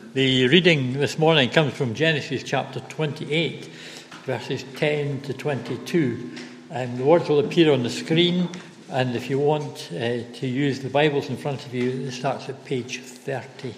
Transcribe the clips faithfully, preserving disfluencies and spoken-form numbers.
The reading this morning comes from Genesis chapter twenty-eight, verses ten to twenty-two. And the words will appear on the screen, and if you want uh, to use the Bibles in front of you, it starts at page thirty.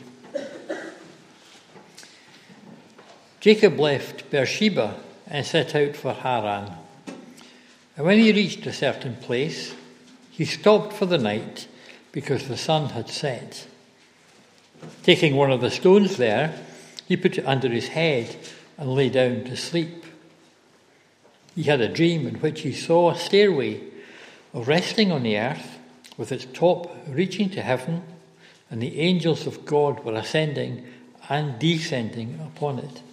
Jacob left Beersheba and set out for Haran. And when he reached a certain place, he stopped for the night because the sun had set. Taking one of the stones there, he put it under his head and lay down to sleep. He had a dream in which he saw a stairway resting on the earth with its top reaching to heaven, and the angels of God were ascending and descending upon it.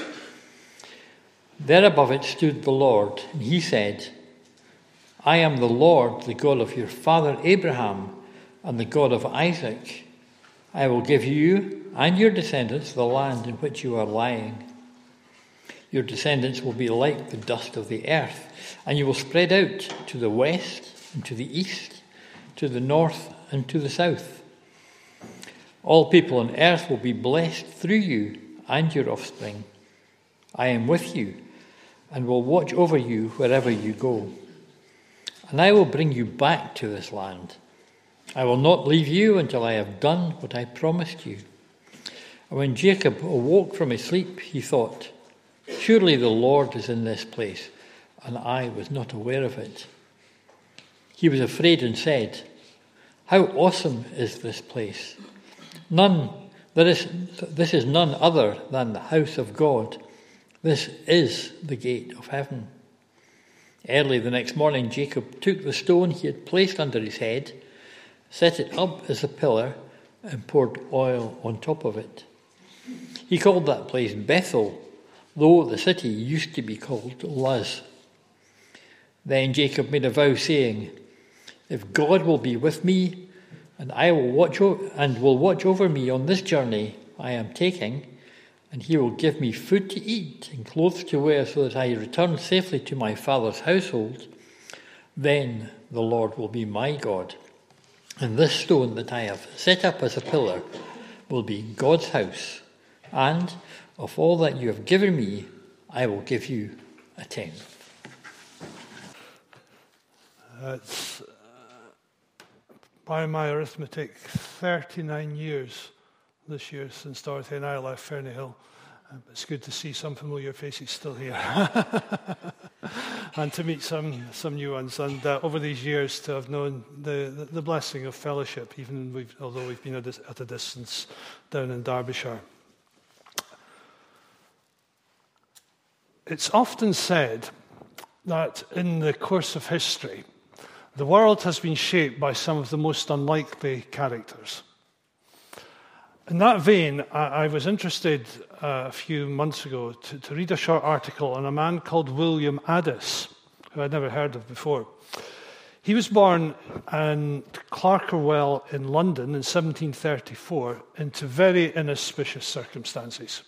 There above it stood the Lord, and he said, I am the Lord, the God of your father Abraham, and the God of Isaac. I will give you and your descendants the land in which you are lying. Your descendants will be like the dust of the earth, and you will spread out to the west and to the east, to the north and to the south. All people on earth will be blessed through you and your offspring. I am with you and will watch over you wherever you go. And I will bring you back to this land. I will not leave you until I have done what I promised you. And when Jacob awoke from his sleep, he thought, surely the Lord is in this place, and I was not aware of it. He was afraid and said, how awesome is this place! None, there is, this is none other than the house of God. This is the gate of heaven. Early the next morning, Jacob took the stone he had placed under his head, set it up as a pillar, and poured oil on top of it. He called that place Bethel, though the city used to be called Luz. Then Jacob made a vow, saying, if God will be with me, and I will watch o- and will watch over me on this journey I am taking, and he will give me food to eat and clothes to wear so that I return safely to my father's household, then the Lord will be my God. And this stone that I have set up as a pillar will be God's house. And of all that you have given me, I will give you a tenth. Uh, it's, uh, by my arithmetic, thirty-nine years this year since Dorothy and I left Fernyhill. Um, it's good to see some familiar faces still here. And to meet some some new ones, and uh, over these years to have known the, the, the blessing of fellowship, even we've, although we've been at a, at a distance down in Derbyshire. It's often said that in the course of history, the world has been shaped by some of the most unlikely characters. In that vein, I, I was interested uh, a few months ago to, to read a short article on a man called William Addis, who I'd never heard of before. He was born in Clerkenwell in London in seventeen thirty-four into very inauspicious circumstances.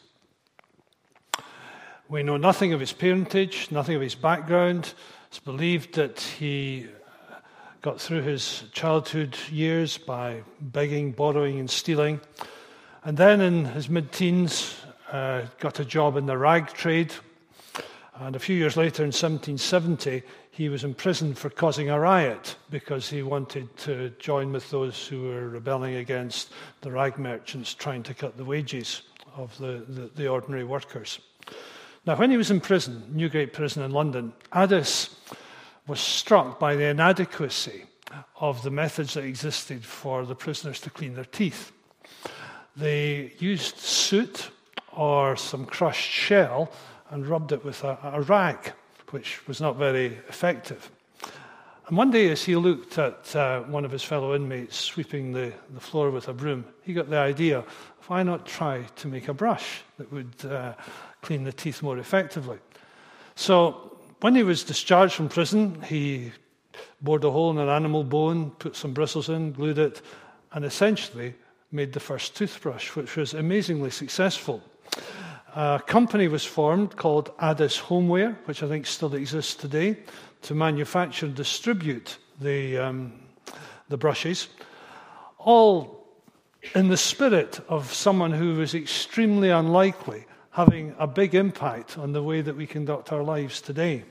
We know nothing of his parentage, nothing of his background. It's believed that he got through his childhood years by begging, borrowing, and stealing. And then in his mid-teens, uh, got a job in the rag trade. And a few years later, in seventeen seventy, he was imprisoned for causing a riot because he wanted to join with those who were rebelling against the rag merchants trying to cut the wages of the, the, the ordinary workers. Now, when he was in prison, Newgate Prison in London, Addis was struck by the inadequacy of the methods that existed for the prisoners to clean their teeth. They used soot or some crushed shell and rubbed it with a, a rag, which was not very effective. And one day, as he looked at uh, one of his fellow inmates sweeping the, the floor with a broom, he got the idea, why not try to make a brush that would uh, clean the teeth more effectively? So when he was discharged from prison, he bored a hole in an animal bone, put some bristles in, glued it, and essentially made the first toothbrush, which was amazingly successful. A company was formed called Addis Homeware, which I think still exists today, to manufacture and distribute the, um, the brushes. All in the spirit of someone who was extremely unlikely, having a big impact on the way that we conduct our lives today.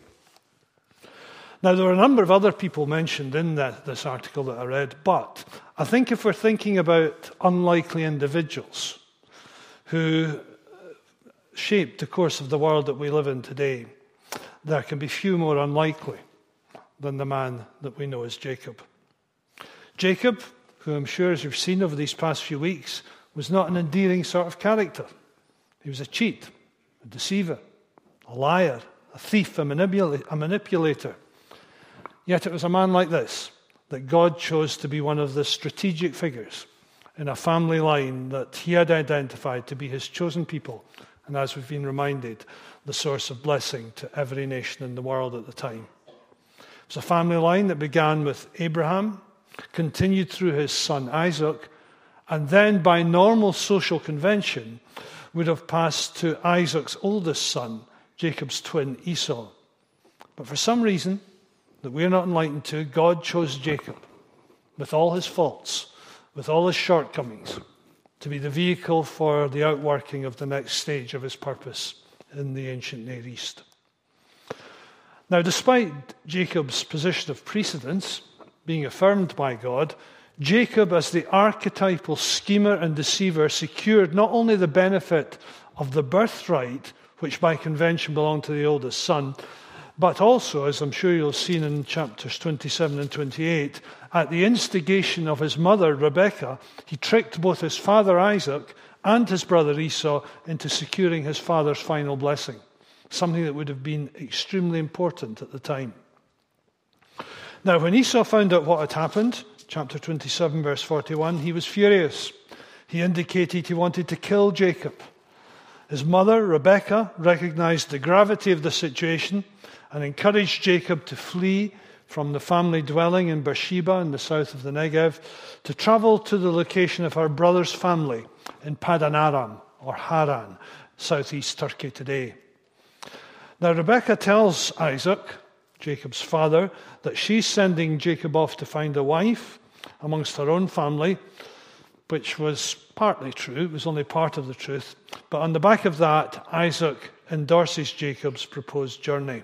Now, there are a number of other people mentioned in that, this article that I read, but I think if we're thinking about unlikely individuals who shaped the course of the world that we live in today, there can be few more unlikely than the man that we know as Jacob. Jacob, who I'm sure, as you've seen over these past few weeks, was not an endearing sort of character. He was a cheat, a deceiver, a liar, a thief, a, manipula- a manipulator. Yet it was a man like this that God chose to be one of the strategic figures in a family line that he had identified to be his chosen people, and as we've been reminded, the source of blessing to every nation in the world at the time. It was a family line that began with Abraham, continued through his son Isaac, and then by normal social convention would have passed to Isaac's oldest son, Jacob's twin Esau. But for some reason that we're not enlightened to, God chose Jacob, with all his faults, with all his shortcomings, to be the vehicle for the outworking of the next stage of his purpose in the ancient Near East. Now, despite Jacob's position of precedence being affirmed by God, Jacob, as the archetypal schemer and deceiver, secured not only the benefit of the birthright, which by convention belonged to the oldest son, but also, as I'm sure you'll have seen in chapters twenty-seven and twenty-eight, at the instigation of his mother, Rebekah, he tricked both his father Isaac and his brother Esau into securing his father's final blessing, something that would have been extremely important at the time. Now, when Esau found out what had happened, chapter twenty-seven, verse forty-one, he was furious. He indicated he wanted to kill Jacob. His mother, Rebekah, recognized the gravity of the situation and encouraged Jacob to flee from the family dwelling in Beersheba in the south of the Negev to travel to the location of her brother's family in Padan Aram, or Haran, southeast Turkey today. Now, Rebekah tells Isaac, Jacob's father, that she's sending Jacob off to find a wife amongst her own family, which was partly true. It was only part of the truth. But on the back of that, Isaac endorses Jacob's proposed journey.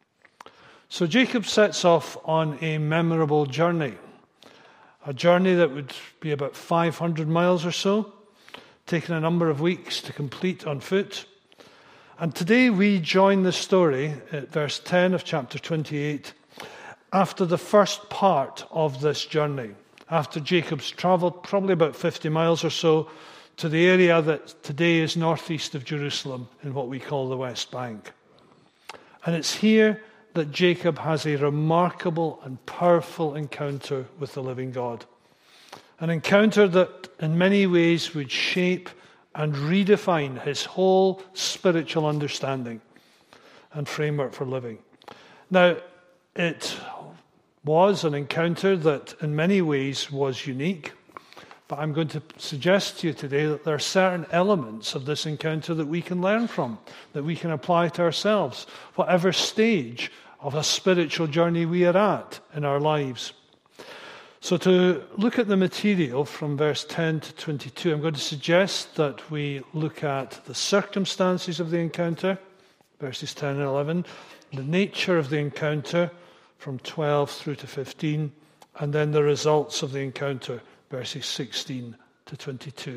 So Jacob sets off on a memorable journey, a journey that would be about five hundred miles or so, taking a number of weeks to complete on foot. And today we join the story at verse ten of chapter twenty-eight after the first part of this journey, after Jacob's travelled probably about fifty miles or so to the area that today is northeast of Jerusalem in what we call the West Bank. And it's here that Jacob has a remarkable and powerful encounter with the living God. An encounter that in many ways would shape and redefine his whole spiritual understanding and framework for living. Now, it was an encounter that in many ways was unique, but I'm going to suggest to you today that there are certain elements of this encounter that we can learn from, that we can apply to ourselves, whatever stage of a spiritual journey we are at in our lives. So to look at the material from verse ten to twenty-two, I'm going to suggest that we look at the circumstances of the encounter, verses ten and eleven, the nature of the encounter from twelve through to fifteen, and then the results of the encounter, verses sixteen to twenty-two.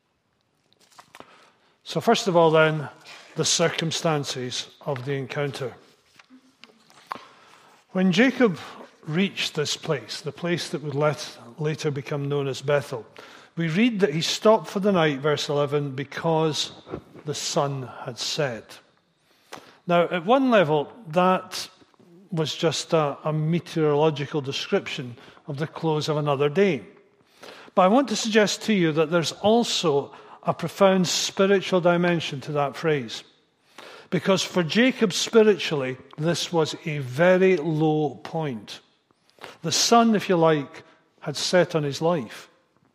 So first of all then, the circumstances of the encounter. When Jacob reached this place, the place that would let, later become known as Bethel, we read that he stopped for the night, verse eleven, because the sun had set. Now, at one level, that was just a, a meteorological description of the close of another day. But I want to suggest to you that there's also a profound spiritual dimension to that phrase. Because for Jacob spiritually, this was a very low point. The sun, if you like, had set on his life.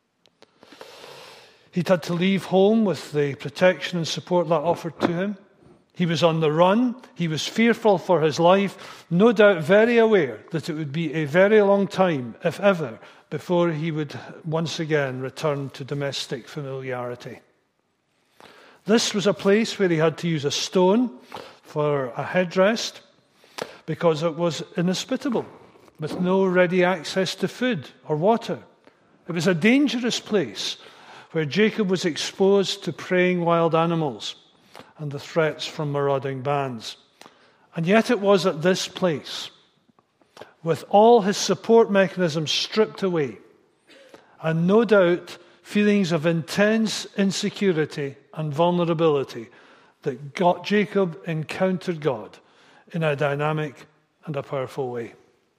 He'd had to leave home with the protection and support that offered to him. He was on the run. He was fearful for his life, no doubt very aware that it would be a very long time, if ever, before he would once again return to domestic familiarity. This was a place where he had to use a stone for a headrest because it was inhospitable, with no ready access to food or water. It was a dangerous place where Jacob was exposed to preying wild animals and the threats from marauding bands. And yet it was at this place, with all his support mechanisms stripped away, and no doubt feelings of intense insecurity and vulnerability, that God, Jacob encountered God in a dynamic and a powerful way.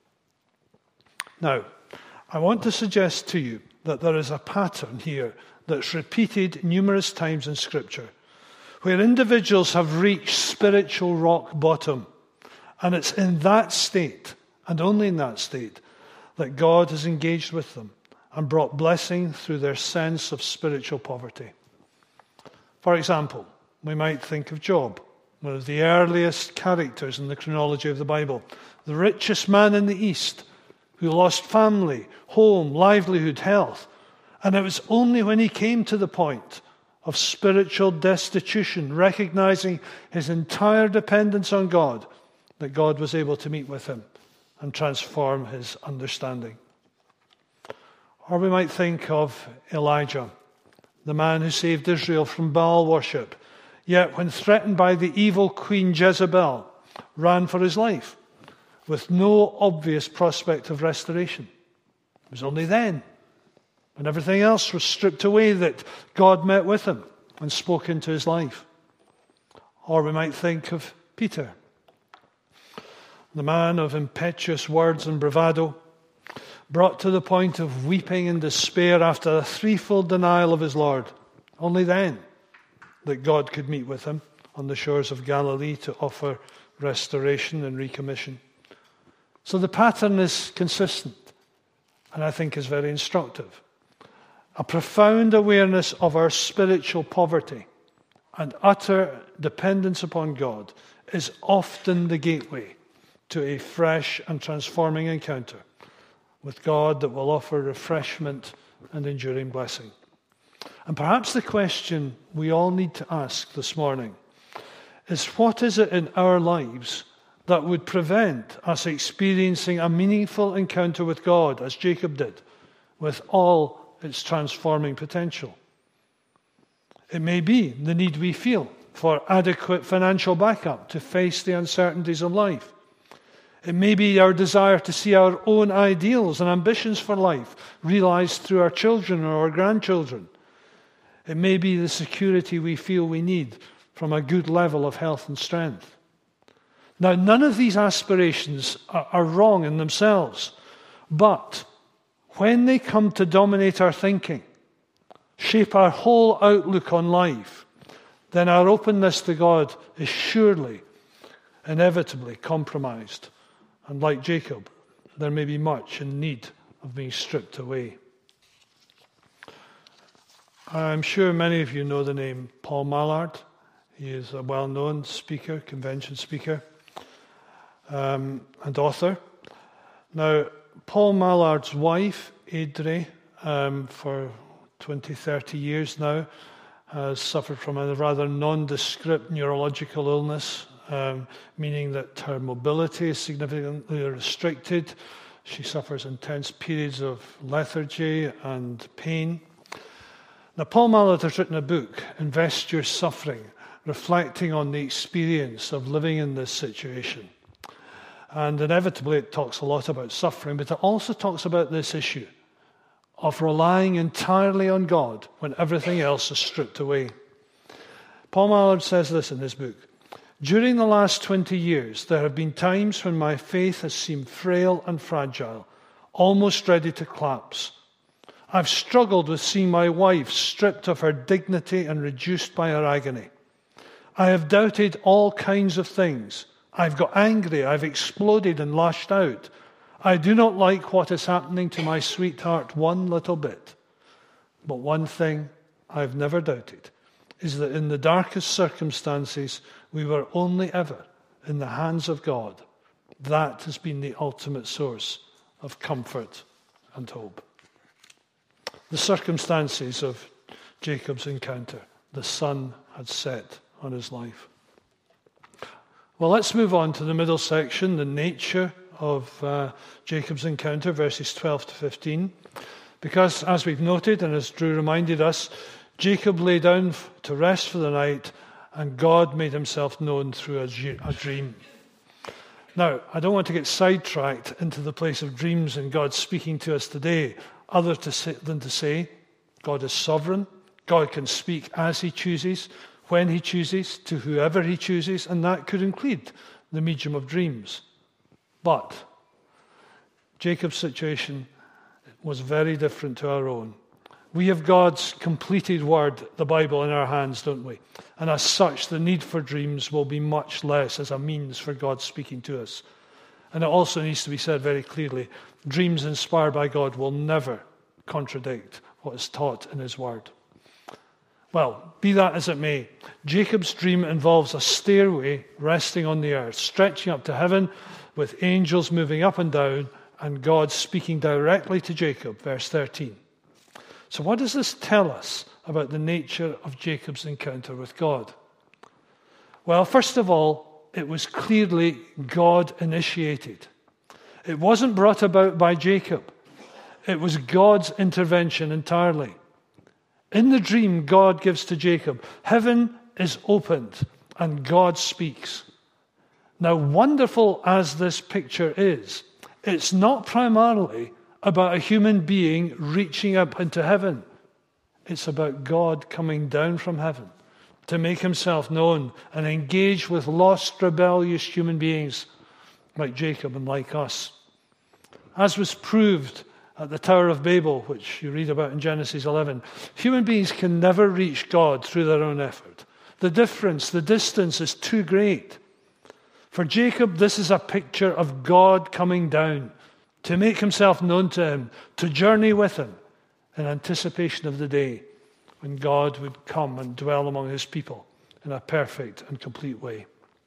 Now, I want to suggest to you that there is a pattern here that's repeated numerous times in Scripture, where individuals have reached spiritual rock bottom, and it's in that state, and only in that state, that God has engaged with them and brought blessing through their sense of spiritual poverty. For example, we might think of Job, one of the earliest characters in the chronology of the Bible, the richest man in the East, who lost family, home, livelihood, health. And it was only when he came to the point of spiritual destitution, recognizing his entire dependence on God, that God was able to meet with him and transform his understanding. Or we might think of Elijah, the man who saved Israel from Baal worship, yet when threatened by the evil Queen Jezebel, ran for his life with no obvious prospect of restoration. It was only then, when everything else was stripped away, that God met with him and spoke into his life. Or we might think of Peter, the man of impetuous words and bravado, brought to the point of weeping in despair after a threefold denial of his Lord. Only then that God could meet with him on the shores of Galilee to offer restoration and recommission. So the pattern is consistent, and I think is very instructive. A profound awareness of our spiritual poverty and utter dependence upon God is often the gateway to a fresh and transforming encounter with God that will offer refreshment and enduring blessing. And perhaps the question we all need to ask this morning is, what is it in our lives that would prevent us experiencing a meaningful encounter with God, as Jacob did, with all its transforming potential? It may be the need we feel for adequate financial backup to face the uncertainties of life. It may be our desire to see our own ideals and ambitions for life realized through our children or our grandchildren. It may be the security we feel we need from a good level of health and strength. Now, none of these aspirations are, are wrong in themselves, but when they come to dominate our thinking, shape our whole outlook on life, then our openness to God is surely, inevitably compromised. And like Jacob, there may be much in need of being stripped away. I'm sure many of you know the name Paul Mallard. He is a well-known speaker, convention speaker, um, and author. Now, Paul Mallard's wife, Aidre, um, for twenty, thirty years now, has suffered from a rather nondescript neurological illness, um, meaning that her mobility is significantly restricted. She suffers intense periods of lethargy and pain. Now, Paul Mallard has written a book, Invest Your Suffering, reflecting on the experience of living in this situation. And inevitably it talks a lot about suffering, but it also talks about this issue of relying entirely on God when everything else is stripped away. Paul Mallard says this in his book: "During the last twenty years, there have been times when my faith has seemed frail and fragile, almost ready to collapse. I've struggled with seeing my wife stripped of her dignity and reduced by her agony. I have doubted all kinds of things. I've got angry, I've exploded and lashed out. I do not like what is happening to my sweetheart one little bit. But one thing I've never doubted is that in the darkest circumstances, we were only ever in the hands of God. That has been the ultimate source of comfort and hope." the circumstances of Jacob's encounter. The sun had set on his life. Well, let's move on to the middle section, the nature of uh, Jacob's encounter, verses twelve to fifteen. Because, as we've noted, and as Drew reminded us, Jacob lay down to rest for the night, and God made himself known through a, a dream. Now, I don't want to get sidetracked into the place of dreams and God speaking to us today, other to say, than to say God is sovereign. God can speak as he chooses, when he chooses, to whoever he chooses, and that could include the medium of dreams. But Jacob's situation was very different to our own. We have God's completed word, the Bible, in our hands, don't we? And as such, the need for dreams will be much less as a means for God speaking to us. And it also needs to be said very clearly, dreams inspired by God will never contradict what is taught in his word. Well, be that as it may, Jacob's dream involves a stairway resting on the earth, stretching up to heaven with angels moving up and down, and God speaking directly to Jacob, verse thirteen. So what does this tell us about the nature of Jacob's encounter with God? Well, first of all, it was clearly God-initiated. It wasn't brought about by Jacob. It was God's intervention entirely. In the dream God gives to Jacob, heaven is opened and God speaks. Now, wonderful as this picture is, it's not primarily about a human being reaching up into heaven. It's about God coming down from heaven to make himself known and engage with lost, rebellious human beings like Jacob and like us. As was proved at the Tower of Babel, which you read about in Genesis eleven, human beings can never reach God through their own effort. The difference, the distance is too great. For Jacob, this is a picture of God coming down to make himself known to him, to journey with him in anticipation of the day when God would come and dwell among his people in a perfect and complete way.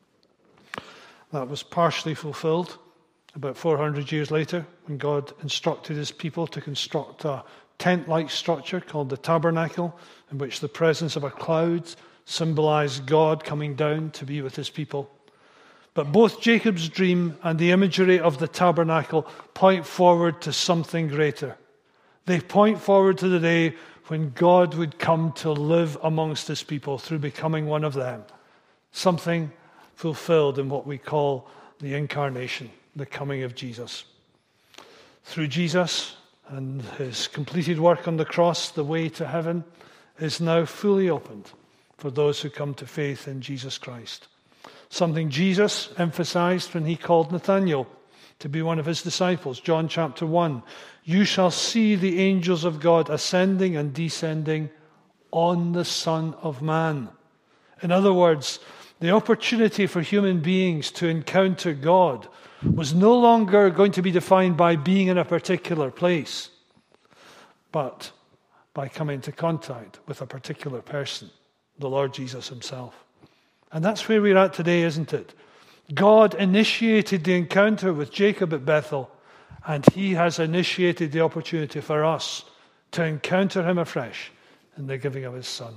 That was partially fulfilled about four hundred years later when God instructed his people to construct a tent-like structure called the tabernacle, in which the presence of a cloud symbolized God coming down to be with his people. But both Jacob's dream and the imagery of the tabernacle point forward to something greater. They point forward to the day when God would come to live amongst his people through becoming one of them. Something fulfilled in what we call the incarnation, the coming of Jesus. Through Jesus and his completed work on the cross, the way to heaven is now fully opened for those who come to faith in Jesus Christ. Something Jesus emphasized when he called Nathanael to be one of his disciples. John chapter one. You shall see the angels of God ascending and descending on the Son of Man. In other words, the opportunity for human beings to encounter God was no longer going to be defined by being in a particular place, but by coming into contact with a particular person, the Lord Jesus himself. And that's where we're at today, isn't it? God initiated the encounter with Jacob at Bethel, and he has initiated the opportunity for us to encounter him afresh in the giving of his Son.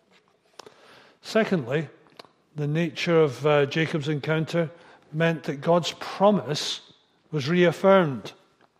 Secondly, the nature of uh, Jacob's encounter meant that God's promise was reaffirmed.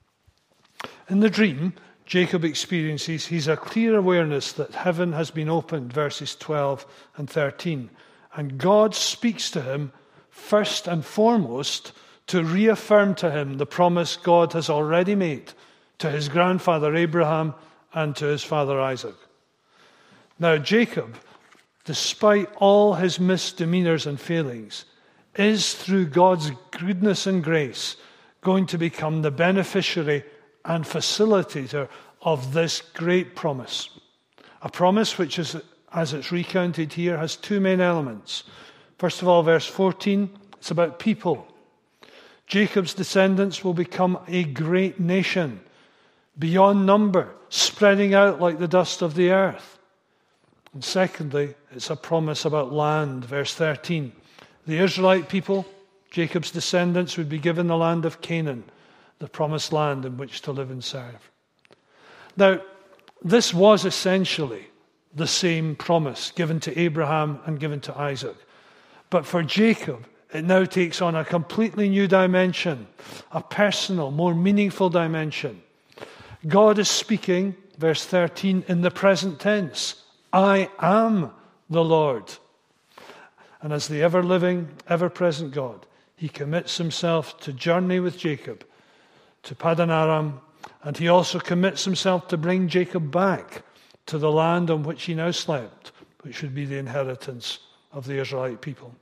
In the dream, Jacob experiences he's a clear awareness that heaven has been opened, verses twelve and thirteen. And God speaks to him first and foremost to reaffirm to him the promise God has already made to his grandfather Abraham and to his father Isaac. Now, Jacob, despite all his misdemeanors and failings, is through God's goodness and grace going to become the beneficiary and facilitator of this great promise. A promise which is, as it's recounted here, has two main elements. First of all, verse fourteen, it's about people. Jacob's descendants will become a great nation, beyond number, spreading out like the dust of the earth. And secondly, it's a promise about land, verse thirteen. The Israelite people, Jacob's descendants, would be given the land of Canaan, the promised land in which to live and serve. Now, this was essentially the same promise given to Abraham and given to Isaac. But for Jacob, it now takes on a completely new dimension, a personal, more meaningful dimension. God is speaking, verse thirteen, in the present tense. I am the Lord. And as the ever-living, ever-present God, he commits himself to journey with Jacob to Paddan Aram, and he also commits himself to bring Jacob back to the land on which he now slept, which would be the inheritance of the Israelite people.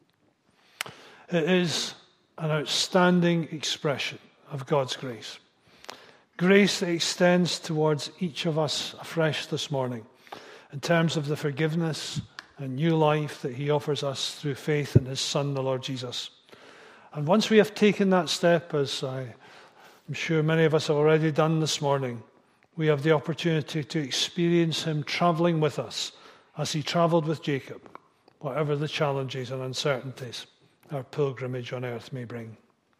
It is an outstanding expression of God's grace. Grace that extends towards each of us afresh this morning in terms of the forgiveness and new life that he offers us through faith in his Son, the Lord Jesus. And once we have taken that step, as I I'm sure many of us have already done this morning, we have the opportunity to experience him traveling with us as he traveled with Jacob, whatever the challenges and uncertainties our pilgrimage on earth may bring.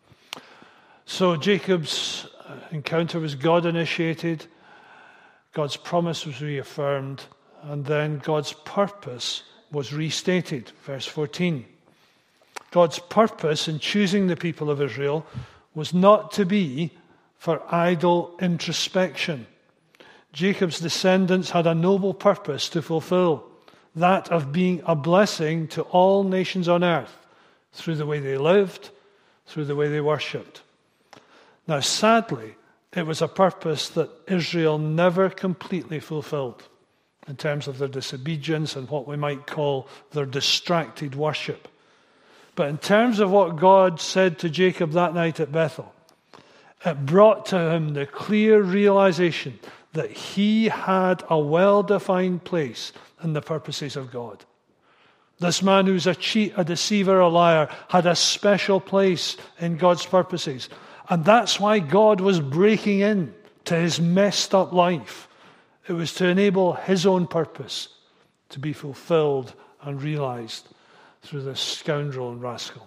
So Jacob's encounter was God-initiated, God's promise was reaffirmed, and then God's purpose was restated. Verse fourteen. God's purpose in choosing the people of Israel was not to be for idle introspection. Jacob's descendants had a noble purpose to fulfill, that of being a blessing to all nations on earth through the way they lived, through the way they worshipped. Now, sadly, it was a purpose that Israel never completely fulfilled in terms of their disobedience and what we might call their distracted worship. But in terms of what God said to Jacob that night at Bethel, it brought to him the clear realization that he had a well-defined place in the purposes of God. This man who's a cheat, a deceiver, a liar, had a special place in God's purposes. And that's why God was breaking in to his messed up life. It was to enable his own purpose to be fulfilled and realized through this scoundrel and rascal.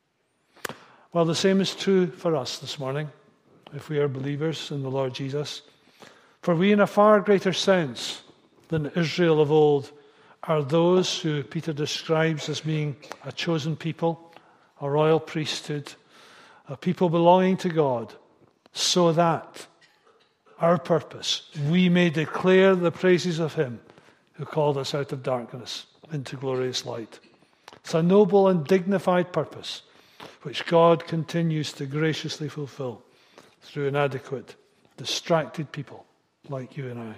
Well, the same is true for us this morning, if we are believers in the Lord Jesus. For we, in a far greater sense than Israel of old, are those who Peter describes as being a chosen people, a royal priesthood, a people belonging to God, so that our purpose, we may declare the praises of him who called us out of darkness into glorious light. It's a noble and dignified purpose which God continues to graciously fulfill through inadequate, distracted people like you and I.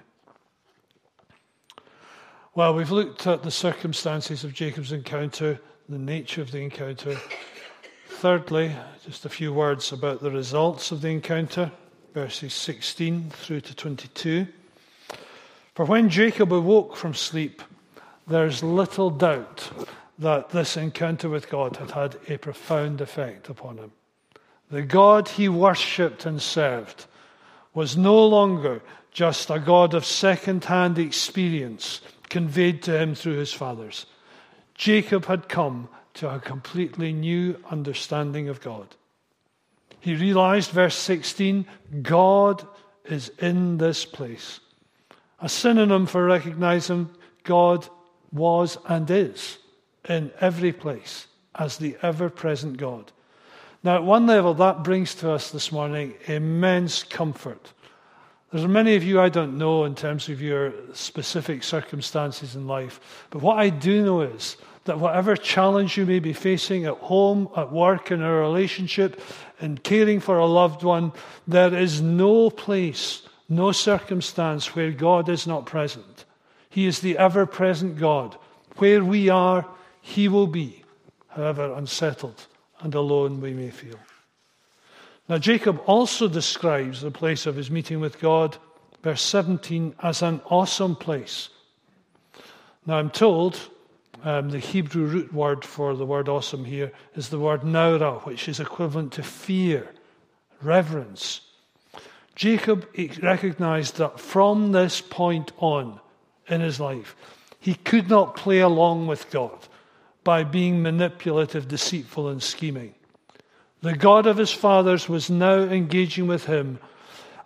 Well, we've looked at the circumstances of Jacob's encounter, the nature of the encounter. Thirdly, just a few words about the results of the encounter, verses sixteen through to twenty-two. For when Jacob awoke from sleep, there's little doubt that this encounter with God had had a profound effect upon him. The God he worshipped and served was no longer just a God of second-hand experience conveyed to him through his fathers. Jacob had come to a completely new understanding of God. He realized, verse sixteen, God is in this place. A synonym for recognizing God was and is in every place as the ever-present God. Now, at one level, that brings to us this morning immense comfort. There's many of you I don't know in terms of your specific circumstances in life, but what I do know is that whatever challenge you may be facing at home, at work, in a relationship, in caring for a loved one, there is no place, no circumstance where God is not present. He is the ever-present God. Where we are, he will be, however unsettled and alone we may feel. Now, Jacob also describes the place of his meeting with God, verse seventeen, as an awesome place. Now, I'm told um, the Hebrew root word for the word awesome here is the word naura, which is equivalent to fear, reverence. Jacob recognized that from this point on in his life, he could not play along with God by being manipulative, deceitful, and scheming. The God of his fathers was now engaging with him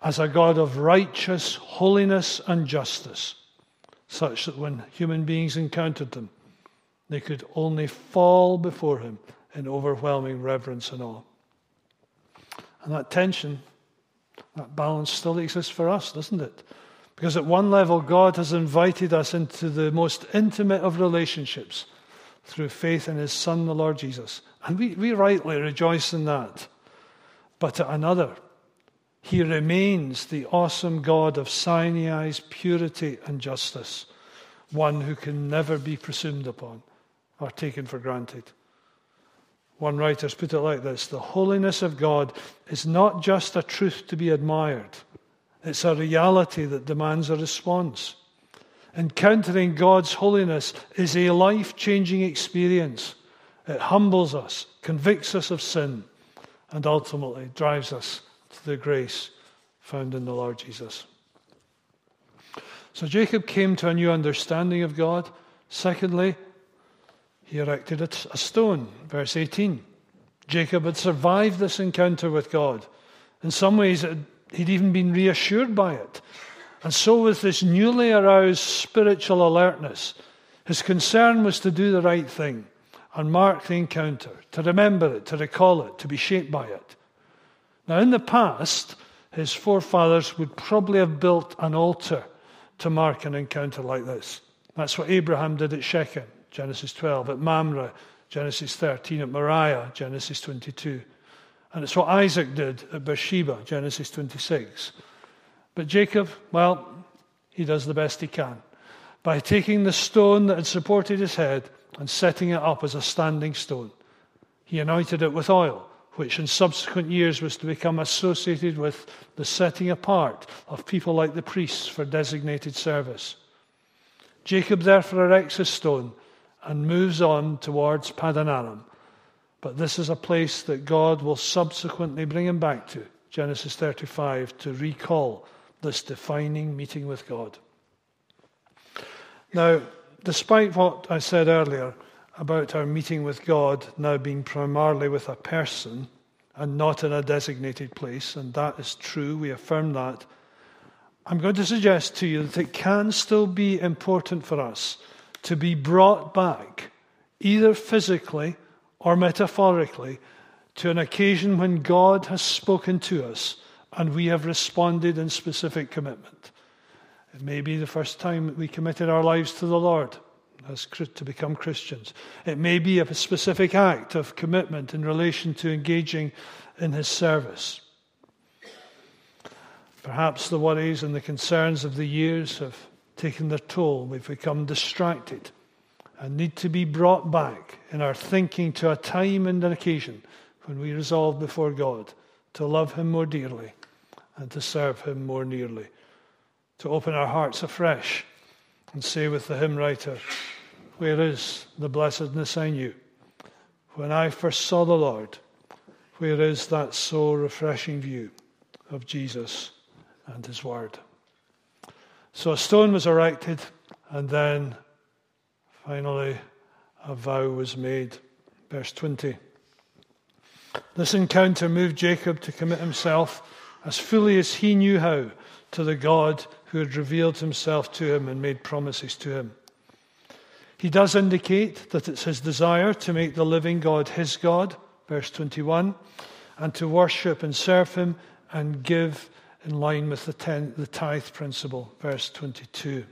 as a God of righteous holiness and justice, such that when human beings encountered them, they could only fall before him in overwhelming reverence and awe. And that tension, that balance still exists for us, doesn't it? Because at one level, God has invited us into the most intimate of relationships through faith in his Son, the Lord Jesus. And we, we rightly rejoice in that. But at another, he remains the awesome God of Sinai's purity and justice, one who can never be presumed upon or taken for granted. One writer has put it like this: the holiness of God is not just a truth to be admired. It's a reality that demands a response. Encountering God's holiness is a life-changing experience. It humbles us, convicts us of sin, and ultimately drives us to the grace found in the Lord Jesus. So Jacob came to a new understanding of God. Secondly, he erected a stone. Verse eighteen. Jacob had survived this encounter with God. In some ways, he'd even been reassured by it. And so with this newly aroused spiritual alertness, his concern was to do the right thing and mark the encounter, to remember it, to recall it, to be shaped by it. Now, in the past, his forefathers would probably have built an altar to mark an encounter like this. That's what Abraham did at Shechem, Genesis twelve, at Mamre, Genesis thirteen, at Moriah, Genesis twenty-two. And it's what Isaac did at Beersheba, Genesis twenty-six. But Jacob, well, he does the best he can by taking the stone that had supported his head and setting it up as a standing stone. He anointed it with oil, which in subsequent years was to become associated with the setting apart of people like the priests for designated service. Jacob therefore erects a stone and moves on towards Paddan Aram. But this is a place that God will subsequently bring him back to, Genesis thirty-five, to recall this defining meeting with God. Now, despite what I said earlier about our meeting with God now being primarily with a person and not in a designated place, and that is true, we affirm that, I'm going to suggest to you that it can still be important for us to be brought back, either physically or metaphorically, to an occasion when God has spoken to us and we have responded in specific commitment. It may be the first time that we committed our lives to the Lord as to become Christians. It may be a specific act of commitment in relation to engaging in his service. Perhaps the worries and the concerns of the years have taken their toll. We've become distracted and need to be brought back in our thinking to a time and an occasion when we resolve before God to love him more dearly and to serve him more nearly, to open our hearts afresh and say with the hymn writer, where is the blessedness I knew when I first saw the Lord? Where is that so refreshing view of Jesus and his word? So a stone was erected, and then finally a vow was made. Verse twenty. This encounter moved Jacob to commit himself as fully as he knew how to the God who had revealed himself to him and made promises to him. He does indicate that it's his desire to make the living God his God, verse twenty-one, and to worship and serve him and give in line with the, ten, the tithe principle, verse twenty-two.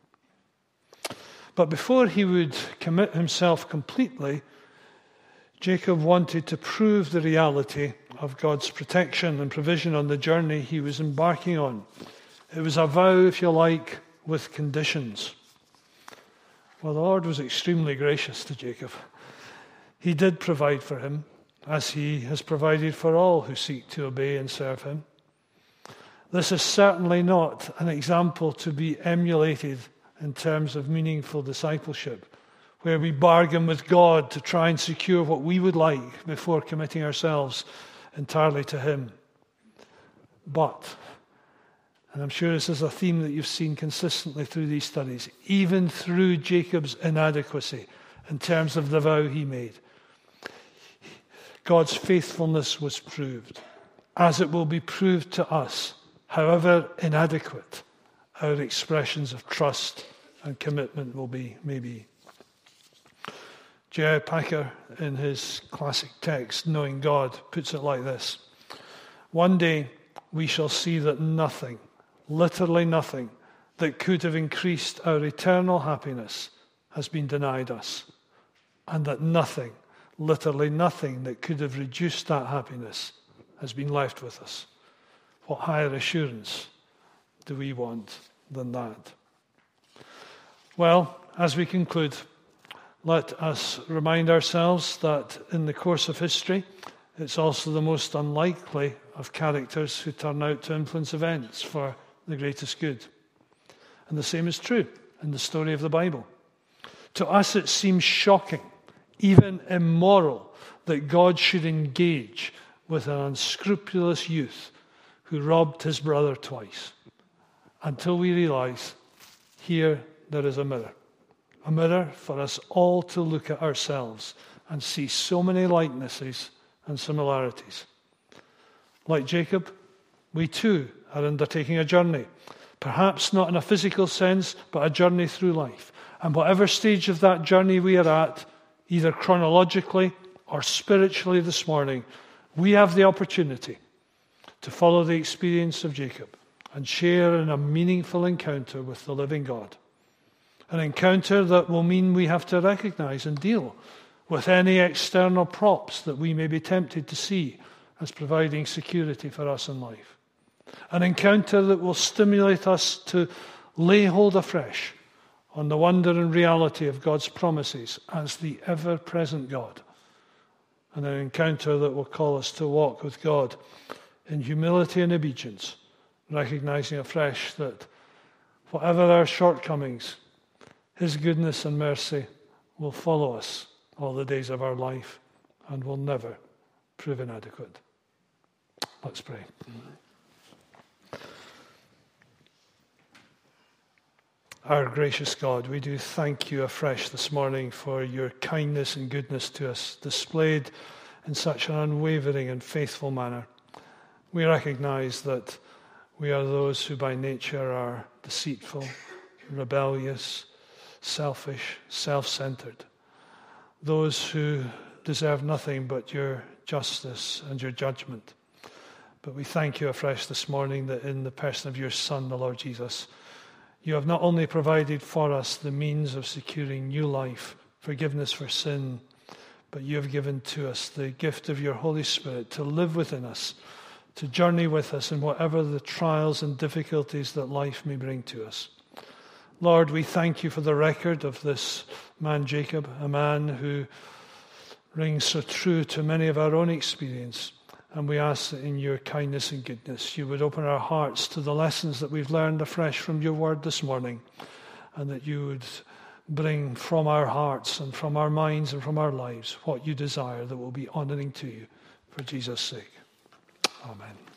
But before he would commit himself completely, Jacob wanted to prove the reality of God's protection and provision on the journey he was embarking on. It was a vow, if you like, with conditions. Well, the Lord was extremely gracious to Jacob. He did provide for him, as he has provided for all who seek to obey and serve him. This is certainly not an example to be emulated in terms of meaningful discipleship, where we bargain with God to try and secure what we would like before committing ourselves entirely to him. But, and I'm sure this is a theme that you've seen consistently through these studies, even through Jacob's inadequacy in terms of the vow he made, God's faithfulness was proved, as it will be proved to us however inadequate our expressions of trust and commitment will be, maybe. J I Packer, in his classic text, Knowing God, puts it like this: one day we shall see that nothing, literally nothing, that could have increased our eternal happiness has been denied us, and that nothing, literally nothing, that could have reduced that happiness has been left with us. What higher assurance do we want than that? Well, as we conclude, let us remind ourselves that in the course of history, it's also the most unlikely of characters who turn out to influence events for the greatest good. And the same is true in the story of the Bible. To us, it seems shocking, even immoral, that God should engage with an unscrupulous youth who robbed his brother twice, until we realize here there is a mirror. A mirror for us all to look at ourselves and see so many likenesses and similarities. Like Jacob, we too are undertaking a journey, perhaps not in a physical sense, but a journey through life. And whatever stage of that journey we are at, either chronologically or spiritually this morning, we have the opportunity to follow the experience of Jacob and share in a meaningful encounter with the living God. An encounter that will mean we have to recognize and deal with any external props that we may be tempted to see as providing security for us in life. An encounter that will stimulate us to lay hold afresh on the wonder and reality of God's promises as the ever-present God. And an encounter that will call us to walk with God in humility and obedience, recognizing afresh that whatever our shortcomings, His goodness and mercy will follow us all the days of our life and will never prove inadequate. Let's pray. Our gracious God, we do thank you afresh this morning for your kindness and goodness to us, displayed in such an unwavering and faithful manner. We recognize that we are those who by nature are deceitful, rebellious, selfish, self-centered, those who deserve nothing but your justice and your judgment. But we thank you afresh this morning that in the person of your Son, the Lord Jesus, you have not only provided for us the means of securing new life, forgiveness for sin, but you have given to us the gift of your Holy Spirit to live within us, to journey with us in whatever the trials and difficulties that life may bring to us. Lord, we thank you for the record of this man Jacob, a man who rings so true to many of our own experience. And we ask that in your kindness and goodness, you would open our hearts to the lessons that we've learned afresh from your word this morning, and that you would bring from our hearts and from our minds and from our lives what you desire that will be honoring to you. For Jesus' sake. Amen.